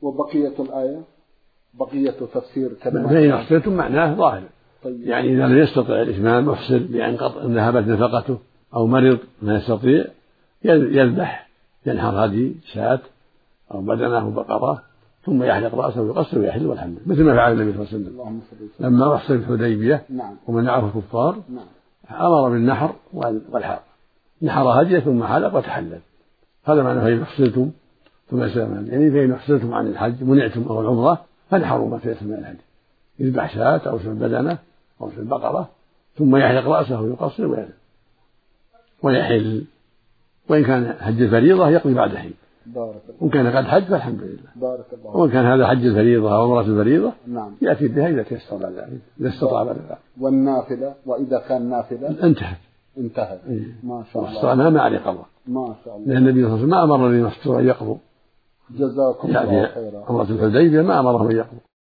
وبقية الآية بقية تفسير كلمة فإن أحسنتم معناه ظاهر. طيب. يعني إذا لم يستطع الإتمام محسن بأن ذهبت نفقته أو مرض ما يستطيع يذبح، ينحر هدي شاة أو بدنه أو بقرة ثم يحلق رأسه ويقصر ويحل والحمد، مثل ما فعل النبي صلى الله عليه وسلم لما أحصر الحديبية ومنعه الكفار أمر بالنحر والحلق، نحر هديه ثم حلق وتحلل. هذا معنى فإن أحصرتم ثم سلمان، يعني فإن أحصرتم عن الحج منعتم أو العمرة فانحروا ما تيسر من الهدي، يذبح شاة أو يذبح بدنه أو يذبح بقرة ثم يحلق رأسه ويقصر ويحل. وإن كان حج الفريضة يقضي بعد حين، وإن كان قد حج فالحمد لله. وإن كان هذا حج الفريضة أو عمرة الفريضة يأتي بها إذا تيسر بعد ذلك، إذا استطاع بعد ذلك. والنافلة وإذا كان نافلة انتهت. ما شاء الله. والصلاة ما عليه قضاء. ما شاء الله. لأن النبي صلى الله عليه وسلم ما أمر الذين يحصرون أن يقضوا. جزاكم الله خيرا. عمرة الحديبية ما أمرهم أن يقضوا.